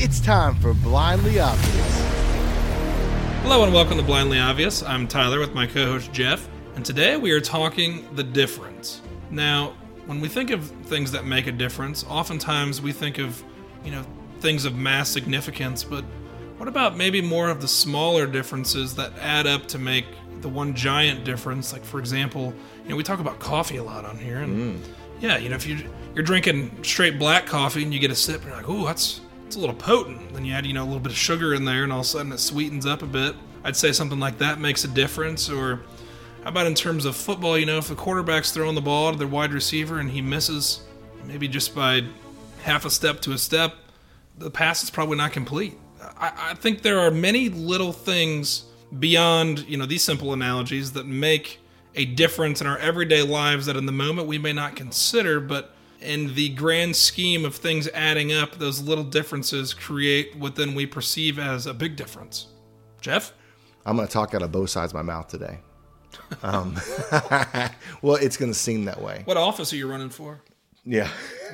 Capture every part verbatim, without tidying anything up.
It's time for Blindly Obvious. Hello and welcome to Blindly Obvious. I'm Tyler with my co-host Jeff, and today we are talking the difference. Now, when we think of things that make a difference, oftentimes we think of, you know, things of mass significance, but what about maybe more of the smaller differences that add up to make the one giant difference? Like, for example, you know, we talk about coffee a lot on here, and mm. yeah, you know, if you, you're drinking straight black coffee and you get a sip, and you're like, ooh, that's, that's a little potent. Then you add, you know, a little bit of sugar in there, and all of a sudden it sweetens up a bit. I'd say something like that makes a difference. Or how about in terms of football, you know, if the quarterback's throwing the ball to their wide receiver and he misses, maybe just by half a step to a step, the pass is probably not complete. I, I think there are many little things beyond, you know, these simple analogies that make a difference in our everyday lives that in the moment we may not consider, but in the grand scheme of things adding up, those little differences create what then we perceive as a big difference. Jeff? I'm going to talk out of both sides of my mouth today. Um, well, it's going to seem that way. What office are you running for? Yeah.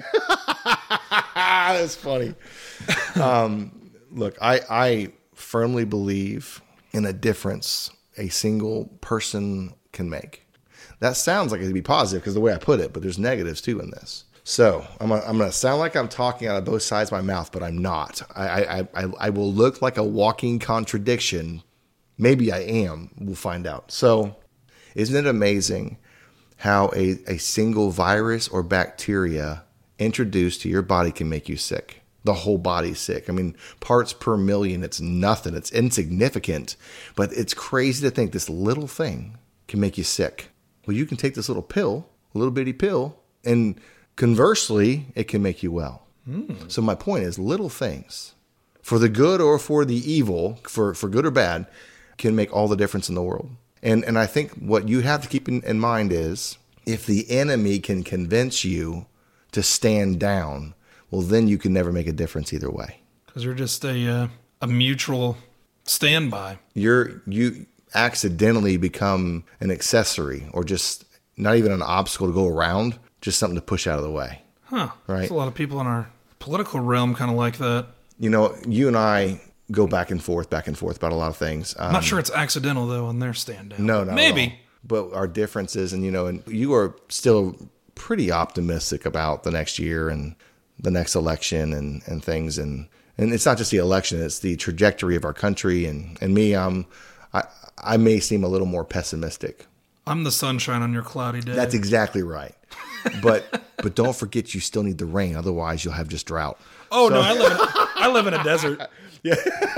That's funny. Um, look, I, I firmly believe in a difference a single person can make. That sounds like it'd be positive because the way I put it, but there's negatives too in this. So I'm gonna, I'm going to sound like I'm talking out of both sides of my mouth, but I'm not. I, I, I, I will look like a walking contradiction. Maybe I am. We'll find out. So isn't it amazing how a, a single virus or bacteria introduced to your body can make you sick? The whole body's sick. I mean, parts per million, it's nothing. It's insignificant. But it's crazy to think this little thing can make you sick. Well, you can take this little pill, a little bitty pill, and conversely, it can make you well. Mm. So my point is, little things, for the good or for the evil, for, for good or bad, can make all the difference in the world. And and I think what you have to keep in, in mind is, if the enemy can convince you to stand down, well, then you can never make a difference either way. Because you're just a uh, a mutual standby. You're you accidentally become an accessory, or just not even an obstacle to go around, just something to push out of the way. Huh. Right? There's a lot of people in our political realm kind of like that. You know, you and I go back and forth, back and forth about a lot of things. Um, I'm not sure it's accidental, though, on their stand down. No, not Maybe. at all. But our differences, and, you know, and you are still pretty optimistic about the next year and the next election and, and things. And, and it's not just the election, it's the trajectory of our country. And, and me, um, I, I may seem a little more pessimistic. I'm the sunshine on your cloudy day. That's exactly right. But but don't forget, you still need the rain. Otherwise, you'll have just drought. Oh, so. no, I live in, I live in a desert. Yeah.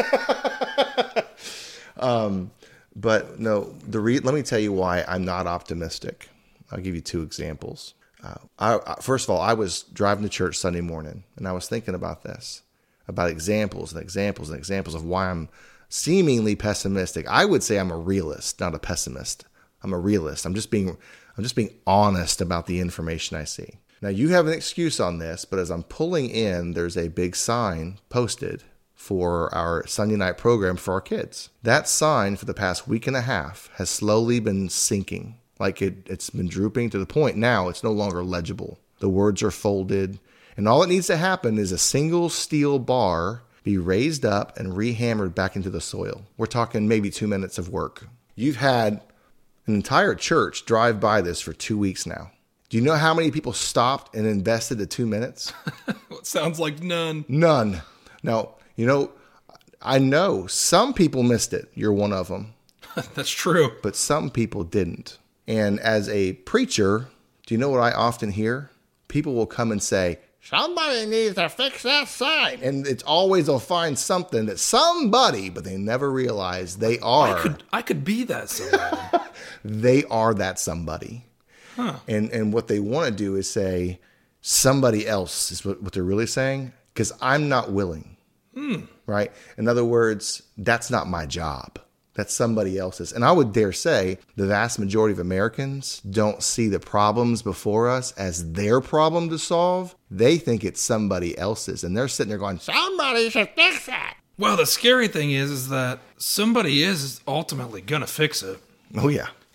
um, but no, the re- let me tell you why I'm not optimistic. I'll give you two examples. Uh, I, I, first of all, I was driving to church Sunday morning, and I was thinking about this, about examples and examples and examples of why I'm seemingly pessimistic. I would say I'm a realist, not a pessimist. I'm a realist. I'm just being, I'm just being honest about the information I see. Now, you have an excuse on this, but as I'm pulling in, there's a big sign posted for our Sunday night program for our kids. That sign for the past week and a half has slowly been sinking. Like it, it's been drooping to the point now it's no longer legible. The words are folded, and all it needs to happen is a single steel bar be raised up and rehammered back into the soil. We're talking maybe two minutes of work. You've had an entire church drive by this for two weeks now. Do you know how many people stopped and invested the two minutes? It sounds like none. None. Now, you know, I know some people missed it. You're one of them. That's true. But some people didn't. And as a preacher, do you know what I often hear? People will come and say, somebody needs to fix that sign. And it's always they'll find something that somebody, but they never realize they are. I could, I could be that somebody. They are that somebody. Huh. And and what they want to do is say, somebody else is what, what they're really saying, because I'm not willing. Hmm. Right? In other words, that's not my job. That's somebody else's. And I would dare say the vast majority of Americans don't see the problems before us as their problem to solve. They think it's somebody else's. And they're sitting there going, somebody should fix that. Well, the scary thing is, is that somebody is ultimately going to fix it. Oh, yeah.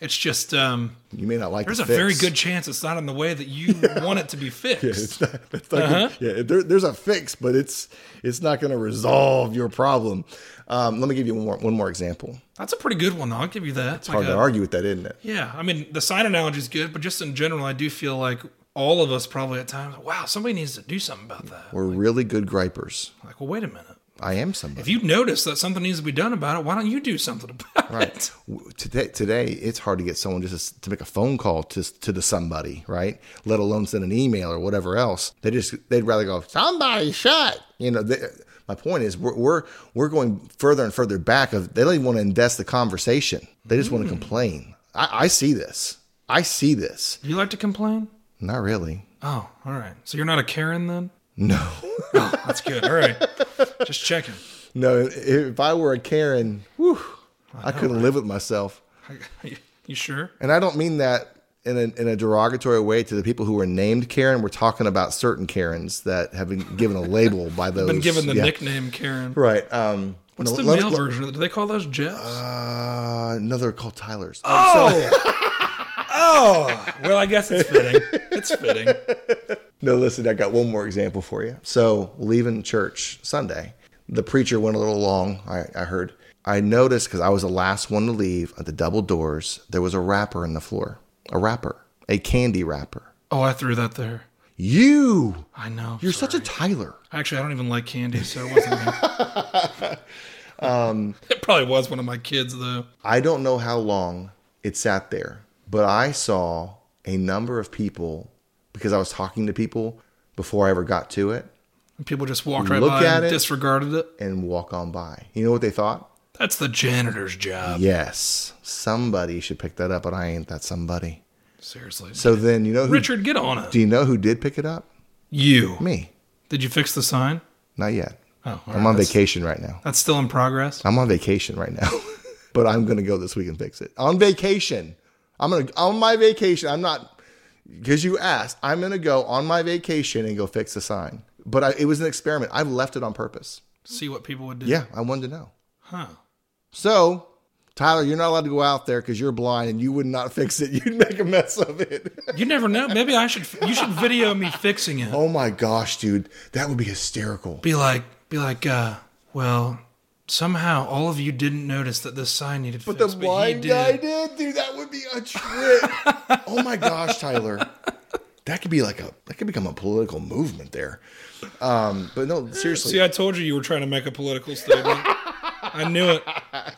It's just um, You may not like there's the a fix. very good chance it's not in the way that you want it to be fixed. Yeah, it's not, it's not Uh-huh. good. Yeah, there, there's a fix, but it's it's not going to resolve your problem. Um, let me give you one more, one more example. That's a pretty good one, though. I'll give you that. It's hard to argue with that, isn't it? Yeah, I mean, the sign analogy is good, but just in general, I do feel like all of us probably at times, wow, somebody needs to do something about that. We're really good gripers. Like, well, wait a minute. I am somebody. If you notice that something needs to be done about it, why don't you do something about Right. it? W- Today, today, it's hard to get someone just to, to make a phone call to to the somebody, right? Let alone send an email or whatever else. They just they'd rather go somebody shut. You know. They, my point is we're we're we're going further and further back. Of they don't even want to invest the conversation. They just mm. want to complain. I, I see this. I see this. Do you like to complain? Not really. Oh, all right. So you're not a Karen then? No. Oh, that's good. All right. Just checking. No, if I were a Karen, whew, I, I couldn't right? live with myself. You sure? And I don't mean that in a, in a derogatory way to the people who are named Karen. We're talking about certain Karens that have been given a label by those. Been given the yeah. nickname Karen. Right. Um, What's no, the let, male let, version? Do they call those Jeffs? Uh, no, they're called Tylers. Oh! Oh! Well, I guess it's fitting. It's fitting. No, listen, I got one more example for you. So, leaving church Sunday, the preacher went a little long, I, I heard. I noticed, because I was the last one to leave at the double doors, there was a wrapper in the floor. A wrapper. A candy wrapper. Oh, I threw that there. You! I know. You're sorry. such a Tyler. Actually, I don't even like candy, so it wasn't me. um, it probably was one of my kids, though. I don't know how long it sat there, but I saw a number of people, because I was talking to people before I ever got to it. And people just walked right Look by at and it disregarded it. And walk on by. You know what they thought? That's the janitor's job. Yes. Somebody should pick that up, but I ain't that somebody. Seriously. So then, you know who... Richard, get on it. Do you know who did pick it up? You. Me. Did you fix the sign? Not yet. Oh, I'm right. on that's, vacation right now. That's still in progress? I'm on vacation right now. But I'm going to go this week and fix it. On vacation. I'm going to... On my vacation. I'm not... Because you asked. I'm going to go on my vacation and go fix the sign. But I, it was an experiment. I've left it on purpose. See what people would do? Yeah, I wanted to know. Huh. So, Tyler, you're not allowed to go out there because you're blind and you would not fix it. You'd make a mess of it. You never know. Maybe I should. You should video me fixing it. Oh my gosh, dude, that would be hysterical. Be like, be like, uh, well, somehow all of you didn't notice that this sign needed but fixed. The but blind he did. guy did, dude. That would be a trip. Oh my gosh, Tyler, that could be like a that could become a political movement there. Um, but no, seriously. See, I told you you were trying to make a political statement. I knew it.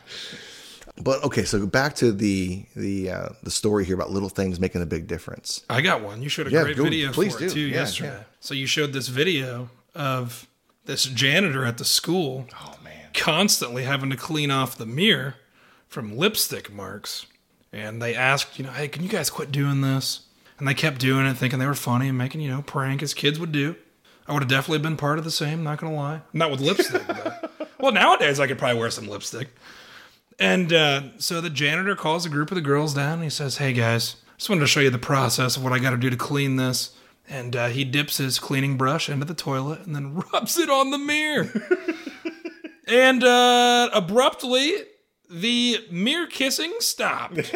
But okay, so back to the the uh, the story here about little things making a big difference. I got one. You showed a yeah, great go, video please for do. it too yeah, yesterday. Yeah. So you showed this video of this janitor at the school oh, man. constantly having to clean off the mirror from lipstick marks. And they asked, you know, hey, can you guys quit doing this? And they kept doing it, thinking they were funny and making, you know, prank as kids would do. I would have definitely been part of the same, not going to lie. Not with lipstick, but... Well, nowadays I could probably wear some lipstick. And uh, so the janitor calls a group of the girls down and he says, hey guys, just wanted to show you the process of what I got to do to clean this. And uh, he dips his cleaning brush into the toilet and then rubs it on the mirror. And uh, abruptly, the mirror kissing stopped.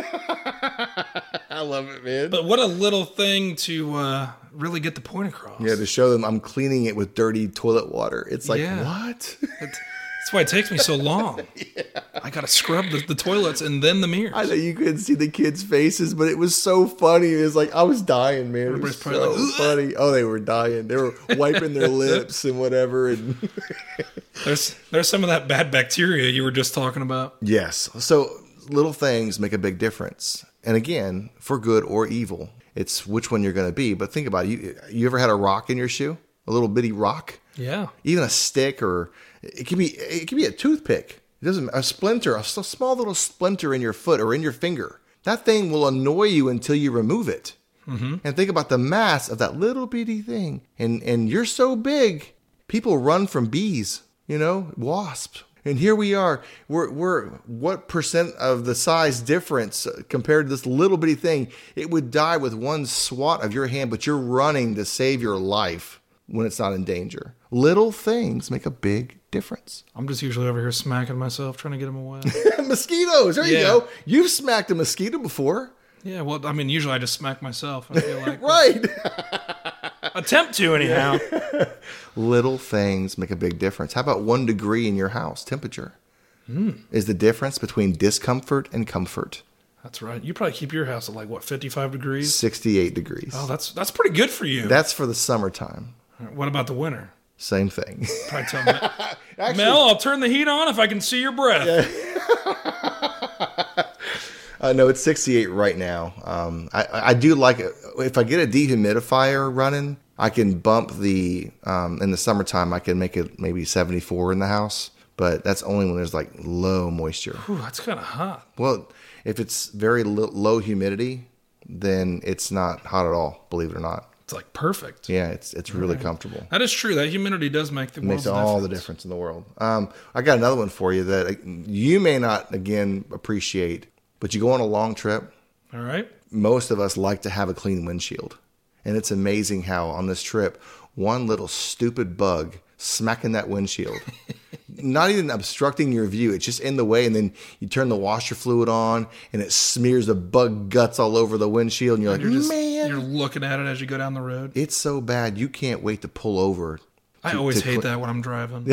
I love it, man. But what a little thing to uh, really get the point across. Yeah, to show them I'm cleaning it with dirty toilet water. It's like, Yeah. what? It, that's why it takes me so long. Yeah. I got to scrub the, the toilets and then the mirrors. I know you couldn't see the kids' faces, but it was so funny. It was like, I was dying, man. It was Everybody's probably so like, funny. Oh, they were dying. They were wiping their lips and whatever. And there's there's some of that bad bacteria you were just talking about. Yes. So little things make a big difference. And again, for good or evil, it's which one you're going to be. But think about it. You, you ever had a rock in your shoe? A little bitty rock? Yeah. Even a stick, or it could be it could be a toothpick. It doesn't a splinter, a small little splinter in your foot or in your finger. That thing will annoy you until you remove it. Mm-hmm. And think about the mass of that little bitty thing. And and you're so big, people run from bees, you know, wasps. And here we are. We're we're what percent of the size difference compared to this little bitty thing? It would die with one swat of your hand, but you're running to save your life. when it's not in danger. Little things make a big difference. I'm just usually over here smacking myself, trying to get them away. Mosquitoes. There Yeah. you go. You've smacked a mosquito before. Yeah, well, I mean, usually I just smack myself. I feel like Right. attempt to anyhow. Little things make a big difference. How about one degree in your house temperature? Mm. Is the difference between discomfort and comfort. That's right. You probably keep your house at like what, fifty-five degrees? sixty-eight degrees. Oh, that's that's pretty good for you. That's for the summertime. What about the winter? Same thing. Probably tell me, Actually, Mel, I'll turn the heat on if I can see your breath. Uh, no, it's sixty-eight right now. Um, I, I do like it. If I get a dehumidifier running, I can bump the, um, in the summertime, I can make it maybe seventy-four in the house. But that's only when there's like low moisture. Whew, that's kind of hot. Well, if it's very lo- low humidity, then it's not hot at all, believe it or not. It's like perfect. Yeah, it's it's really comfortable. That is true. That humidity does make the It makes world's all difference. the difference in the world. Um, I got another one for you that uh, you may not, again, appreciate. But you go on a long trip, All right. most of us like to have a clean windshield. And it's amazing how on this trip, one little stupid bug smacking that windshield, not even obstructing your view, it's just in the way. And then you turn the washer fluid on and it smears the bug guts all over the windshield. And you're like, You're just man, you're looking at it as you go down the road. it's so bad. You can't wait to pull over. I to- always to hate cle- that when I'm driving.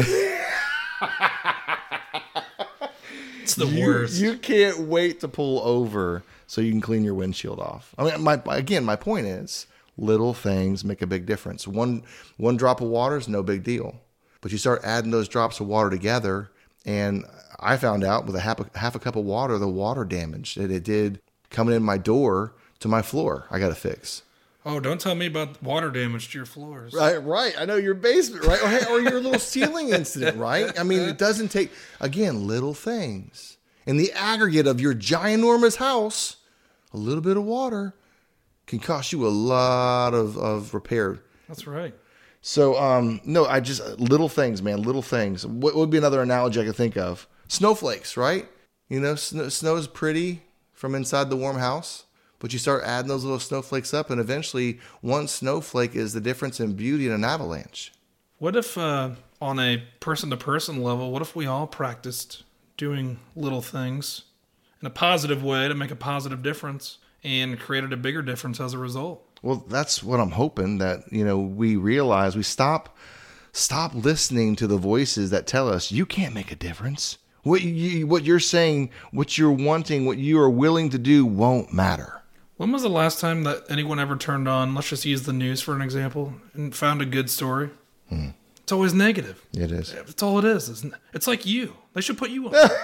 It's the You, worst. you can't wait to pull over so you can clean your windshield off. I mean, my again, my point is little things make a big difference. One one drop of water is no big deal, but you start adding those drops of water together, and I found out with a half a, half a cup of water, the water damage that it did coming in my door to my floor. I got to fix. Oh, don't tell me about water damage to your floors. Right, right. I know your basement, right? Or, hey, or your little ceiling incident, right? I mean, it doesn't take, again, little things. In the aggregate of your ginormous house, a little bit of water can cost you a lot of, of repair. That's right. So, um, no, I just, little things, man, little things. What would be another analogy I could think of? Snowflakes, right? You know, snow, snow is pretty from inside the warm house. But you start adding those little snowflakes up, and eventually one snowflake is the difference in beauty in an avalanche. What if, uh, on a person-to-person level, what if we all practiced doing little things in a positive way to make a positive difference and created a bigger difference as a result? Well, that's what I'm hoping, that, you know, we realize we stop stop listening to the voices that tell us you can't make a difference. What you what you're saying, what you're wanting, what you are willing to do won't matter. When was the last time that anyone ever turned on, let's just use the news for an example, and found a good story? Hmm. It's always negative. It is. That's all it is. Isn't it? It's like you. They should put you on.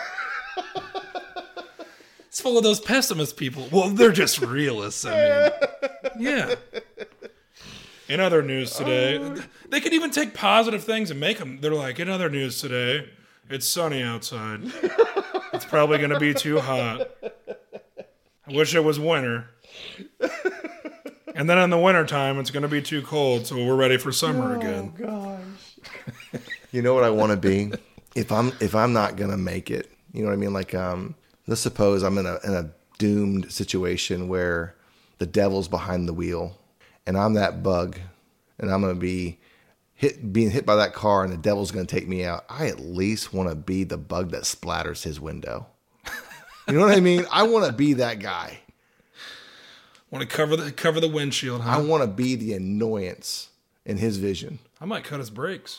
It's full of those pessimist people. Well, they're just realists. I mean, yeah. In other news today, they could even take positive things and make them. They're like, in other news today, it's sunny outside. It's probably going to be too hot. I wish it was winter. And then in the wintertime, it's going to be too cold, so we're ready for summer again. Gosh. You know what I want to be? If I'm if I'm not gonna make it, you know what I mean? Like, um, let's suppose I'm in a in a doomed situation where the devil's behind the wheel, and I'm that bug, and I'm gonna be hit being hit by that car, and the devil's gonna take me out. I at least want to be the bug that splatters his window. You know what I mean? I want to be that guy. Want to cover the cover the windshield, huh? I want to be the annoyance in his vision. I might cut his brakes.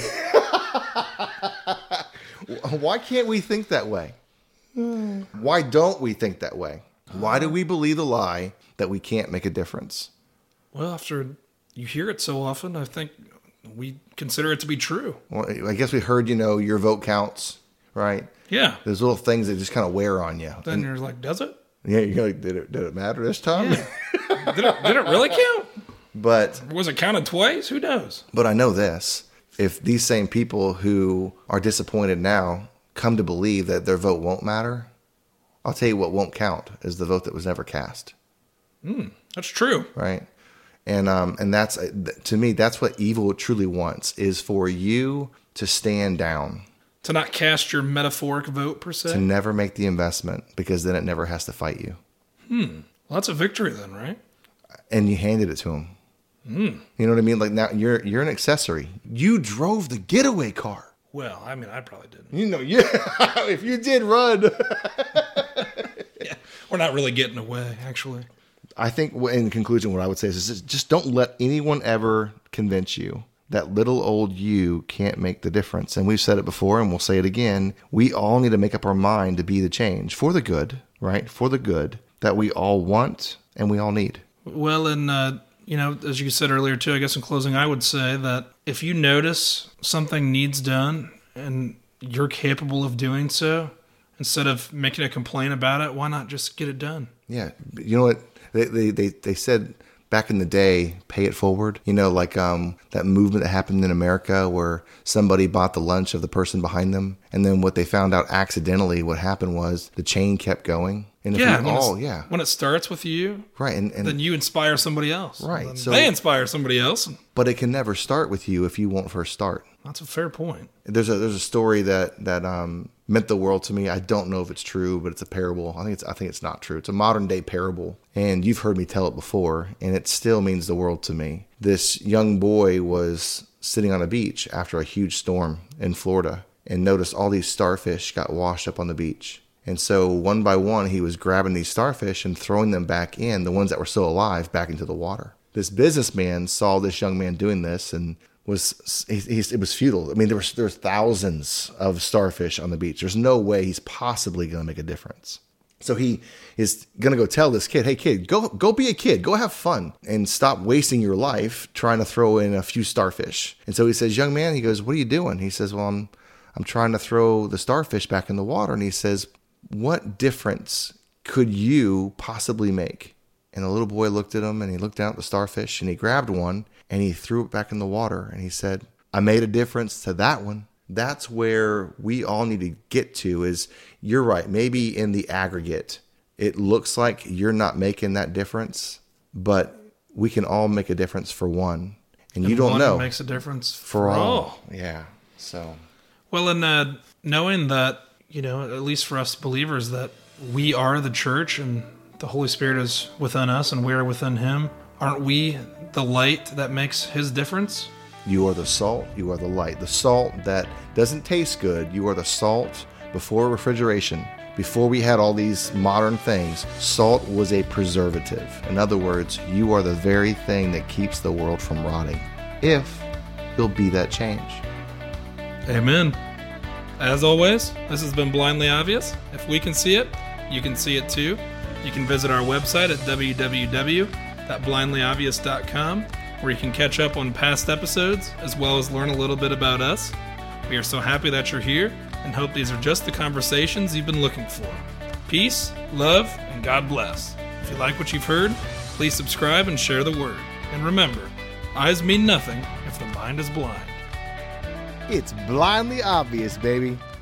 Why can't we think that way? Why don't we think that way? Why do we believe the lie that we can't make a difference? Well, after you hear it so often, I think we consider it to be true. Well, I guess we heard, you know, your vote counts, right? Yeah. There's little things that just kind of wear on you. Then And, you're like, does it? yeah, you're like, did it, did it matter this time? Yeah. did, it did it really count? But Was it counted twice? Who knows? But I know this. If these same people who are disappointed now come to believe that their vote won't matter, I'll tell you what won't count is the vote that was never cast. Mm, that's true. Right? And um, and that's, to me, that's what evil truly wants, is for you to stand down. To not cast your metaphoric vote, per se? To never make the investment, because then it never has to fight you. Hmm. Well, that's a victory then, right? And you handed it to them. Mm. You know what I mean? Like now you're you're an accessory. You drove the getaway car. Well, I mean, I probably didn't. You know, yeah. If you did run. Yeah, we're not really getting away, actually. I think in conclusion, what I would say is just, just don't let anyone ever convince you that little old you can't make the difference. And we've said it before and we'll say it again. We all need to make up our mind to be the change for the good, right? For the good that we all want and we all need. Well, and, uh, you know, as you said earlier, too, I guess in closing, I would say that if you notice something needs done and you're capable of doing so, instead of making a complaint about it, why not just get it done? Yeah. You know what? They they they, they said back in the day, pay it forward. You know, like um, that movement that happened in America where somebody bought the lunch of the person behind them. And then what they found out accidentally, what happened was the chain kept going. And if yeah, we when, all, it's, yeah. when it starts with you, right, and, and then you inspire somebody else. Right. Then So, they inspire somebody else. But it can never start with you if you won't first start. That's a fair point. There's a there's a story that that um, meant the world to me. I don't know if it's true, but it's a parable. I think it's I think it's not true. It's a modern day parable, and you've heard me tell it before, and it still means the world to me. This young boy was sitting on a beach after a huge storm in Florida, and noticed all these starfish got washed up on the beach. And so one by one, he was grabbing these starfish and throwing them back in, the ones that were still alive, back into the water. This businessman saw this young man doing this and was he, he, it was futile. I mean, there was there was thousands of starfish on the beach. There's no way he's possibly going to make a difference. So he is going to go tell this kid, hey, kid, go go be a kid. Go have fun and stop wasting your life trying to throw in a few starfish. And so he says, young man, he goes, what are you doing? He says, well, I'm I'm trying to throw the starfish back in the water. And he says, what difference could you possibly make? And the little boy looked at him and he looked down at the starfish and he grabbed one and he threw it back in the water. And he said, I made a difference to that one. That's where we all need to get to is, you're right. Maybe in the aggregate, it looks like you're not making that difference, but we can all make a difference for one. And, and you don't one know. Makes a difference for, for all. all. Yeah. So. Well, and uh, knowing that, you know, at least for us believers, that we are the church and the Holy Spirit is within us and we are within Him, aren't we the light that makes His difference? You are the salt, you are the light. The salt that doesn't taste good, you are the salt before refrigeration. Before we had all these modern things, salt was a preservative. In other words, you are the very thing that keeps the world from rotting, if you'll be that change. Amen. As always, this has been Blindly Obvious. If we can see it, you can see it too. You can visit our website at w w w dot blindly obvious dot com, where you can catch up on past episodes, as well as learn a little bit about us. We are so happy that you're here, and hope these are just the conversations you've been looking for. Peace, love, and God bless. If you like what you've heard, please subscribe and share the word. And remember, eyes mean nothing if the mind is blind. It's Blindly Obvious, baby.